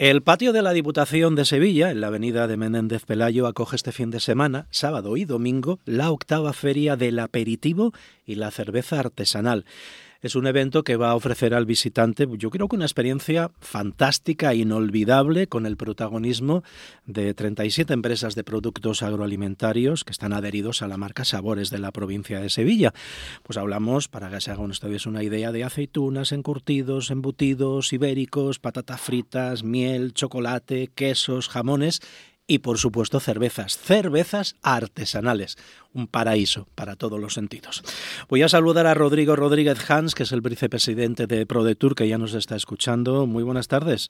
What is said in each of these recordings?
El patio de la Diputación de Sevilla, en la avenida de Menéndez Pelayo, acoge este fin de semana, sábado y domingo, la 8ª Feria del Aperitivo y la Cerveza Artesanal. Es un evento que va a ofrecer al visitante, yo creo que una experiencia fantástica e inolvidable, con el protagonismo de 37 empresas de productos agroalimentarios que están adheridos a la marca Sabores de la provincia de Sevilla. Pues hablamos, para que se hagan ustedes una idea, de aceitunas, encurtidos, embutidos, ibéricos, patatas fritas, miel, chocolate, quesos, jamones y, por supuesto, cervezas artesanales. Un paraíso para todos los sentidos. Voy a saludar a Rodrigo Rodríguez Hans, que es el vicepresidente de ProDetour, que ya nos está escuchando. Muy buenas tardes.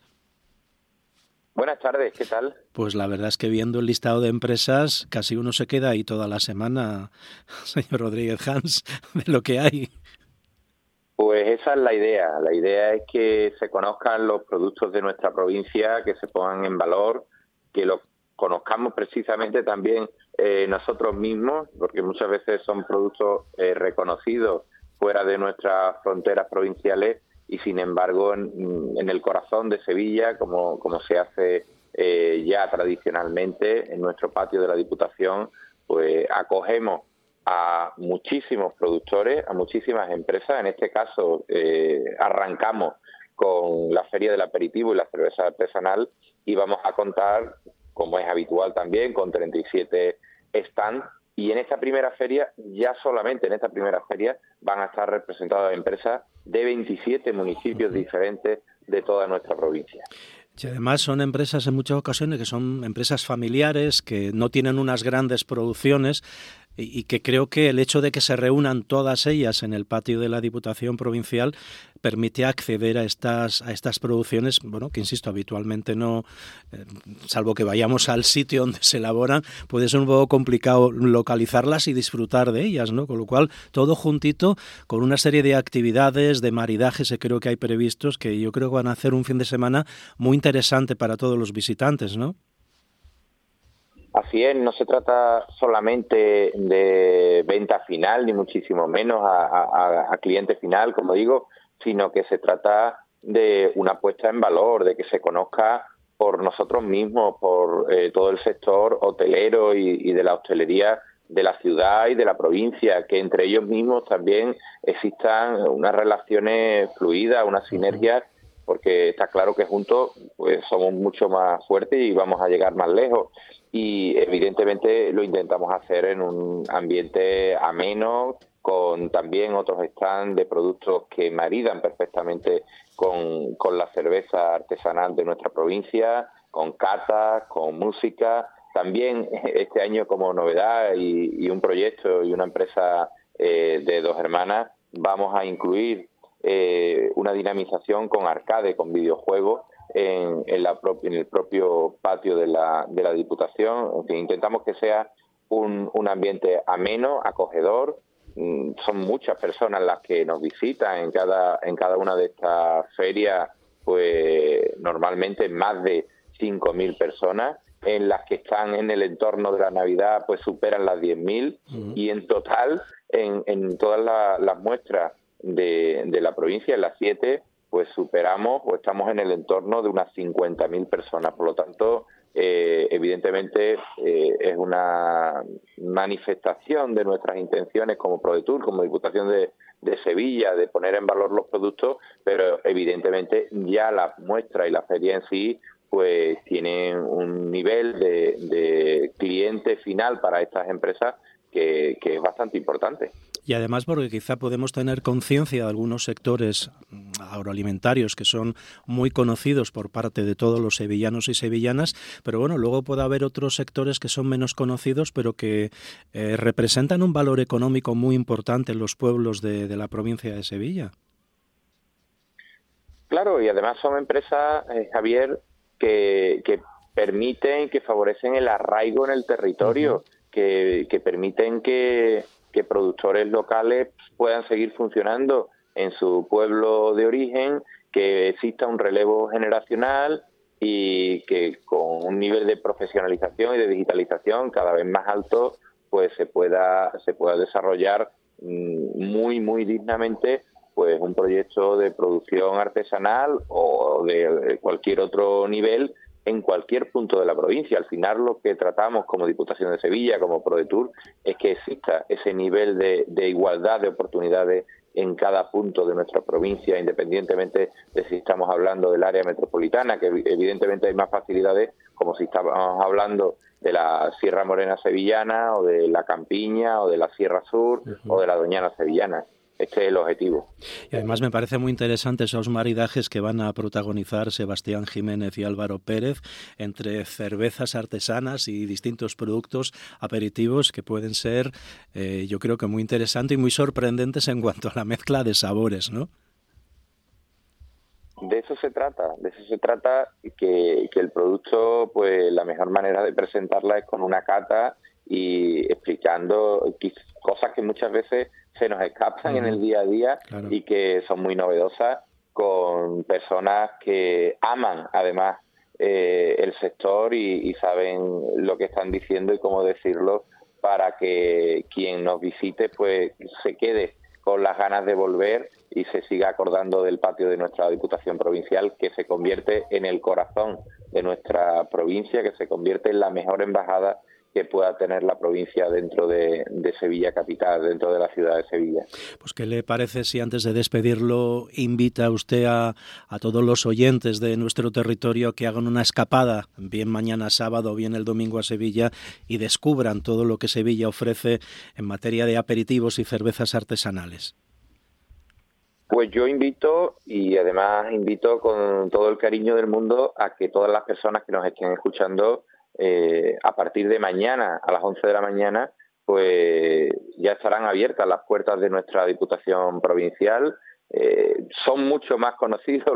Buenas tardes, ¿qué tal? Pues la verdad es que viendo el listado de empresas, casi uno se queda ahí toda la semana, señor Rodríguez Hans, de lo que hay. Pues esa es la idea. La idea es que se conozcan los productos de nuestra provincia, que se pongan en valor, que los conozcamos precisamente también nosotros mismos, porque muchas veces son productos reconocidos fuera de nuestras fronteras provinciales y, sin embargo, en el corazón de Sevilla, como se hace ya tradicionalmente en nuestro patio de la Diputación, pues acogemos a muchísimos productores, a muchísimas empresas. En este caso arrancamos con la Feria del Aperitivo y la Cerveza Artesanal y vamos a contar, como es habitual también, con 37 stands. Y en esta primera feria, ya solamente en esta primera feria, van a estar representadas empresas de 27 municipios diferentes de toda nuestra provincia. Y además son empresas en muchas ocasiones que son empresas familiares, que no tienen unas grandes producciones y que creo que el hecho de que se reúnan todas ellas en el patio de la Diputación Provincial permite acceder a estas producciones, bueno, que insisto, habitualmente no, salvo que vayamos al sitio donde se elaboran, puede ser un poco complicado localizarlas y disfrutar de ellas, ¿no? Con lo cual, todo juntito, con una serie de actividades, de maridajes que creo que hay previstos, que yo creo que van a hacer un fin de semana muy interesante para todos los visitantes, ¿no? Así es, no se trata solamente de venta final, ni muchísimo menos a cliente final, como digo, sino que se trata de una puesta en valor, de que se conozca por nosotros mismos, por todo el sector hotelero y de la hostelería de la ciudad y de la provincia, que entre ellos mismos también existan unas relaciones fluidas, unas sinergias, porque está claro que juntos pues somos mucho más fuertes y vamos a llegar más lejos. Y evidentemente lo intentamos hacer en un ambiente ameno, con también otros stands de productos que maridan perfectamente con la cerveza artesanal de nuestra provincia, con catas, con música. También este año, como novedad y un proyecto y una empresa de dos hermanas, vamos a incluir una dinamización con arcade, con videojuegos, en el propio patio de la Diputación. En fin, intentamos que sea un ambiente ameno, acogedor. Son muchas personas las que nos visitan en cada una de estas ferias, pues normalmente más de 5.000 personas, en las que están en el entorno de la Navidad pues superan las 10.000 y en total en todas las muestras de la provincia, en las 7, pues superamos o estamos en el entorno de unas 50.000 personas. Por lo tanto, evidentemente es una manifestación de nuestras intenciones como ProDetour, como Diputación de Sevilla, de poner en valor los productos, pero evidentemente ya la muestra y la feria en sí pues tienen un nivel de cliente final para estas empresas que es bastante importante. Y además porque quizá podemos tener conciencia de algunos sectores agroalimentarios que son muy conocidos por parte de todos los sevillanos y sevillanas, pero bueno, luego puede haber otros sectores que son menos conocidos, pero que representan un valor económico muy importante en los pueblos de la provincia de Sevilla. Claro, y además son empresas, Javier, que permiten, que favorecen el arraigo en el territorio, que permiten que productores locales puedan seguir funcionando en su pueblo de origen, que exista un relevo generacional y que con un nivel de profesionalización y de digitalización cada vez más alto pues se pueda desarrollar muy, muy dignamente pues un proyecto de producción artesanal o de cualquier otro nivel en cualquier punto de la provincia. Al final lo que tratamos como Diputación de Sevilla, como ProDetour, es que exista ese nivel de igualdad de oportunidades en cada punto de nuestra provincia, independientemente de si estamos hablando del área metropolitana, que evidentemente hay más facilidades, como si estamos hablando de la Sierra Morena sevillana, o de la Campiña, o de la Sierra Sur, o de la Doñana sevillana. Este es el objetivo. Y además me parece muy interesante esos maridajes que van a protagonizar Sebastián Jiménez y Álvaro Pérez entre cervezas artesanas y distintos productos aperitivos que pueden ser, yo creo que muy interesantes y muy sorprendentes en cuanto a la mezcla de sabores, ¿no? De eso se trata que el producto, pues la mejor manera de presentarla es con una cata y explicando cosas que muchas veces se nos escapan en el día a día, claro, y que son muy novedosas, con personas que aman además el sector y saben lo que están diciendo y cómo decirlo, para que quien nos visite pues se quede con las ganas de volver y se siga acordando del patio de nuestra Diputación Provincial, que se convierte en el corazón de nuestra provincia, que se convierte en la mejor embajada que pueda tener la provincia dentro de Sevilla capital, dentro de la ciudad de Sevilla. Pues ¿qué le parece si antes de despedirlo invita usted a todos los oyentes de nuestro territorio a que hagan una escapada, bien mañana sábado o bien el domingo a Sevilla, y descubran todo lo que Sevilla ofrece en materia de aperitivos y cervezas artesanales? Pues yo invito, y además invito con todo el cariño del mundo, a que todas las personas que nos estén escuchando a partir de mañana a las 11 de la mañana, pues ya estarán abiertas las puertas de nuestra Diputación Provincial. Son mucho más conocidos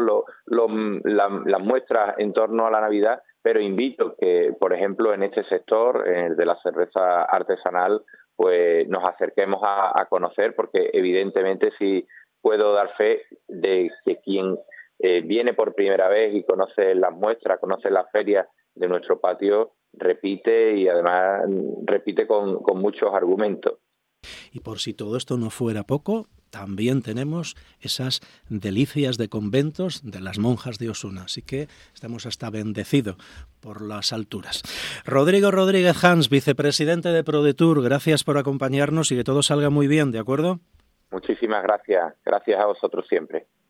las muestras en torno a la Navidad, pero invito que, por ejemplo, en este sector de la cerveza artesanal, pues nos acerquemos a conocer, porque evidentemente sí puedo dar fe de que quien viene por primera vez y conoce las muestras, conoce las ferias de nuestro patio, repite, y además repite con muchos argumentos. Y por si todo esto no fuera poco, también tenemos esas delicias de conventos de las monjas de Osuna, así que estamos hasta bendecidos por las alturas. Rodrigo Rodríguez Hans, vicepresidente de ProDetour, gracias por acompañarnos y que todo salga muy bien, ¿de acuerdo? Muchísimas gracias a vosotros siempre.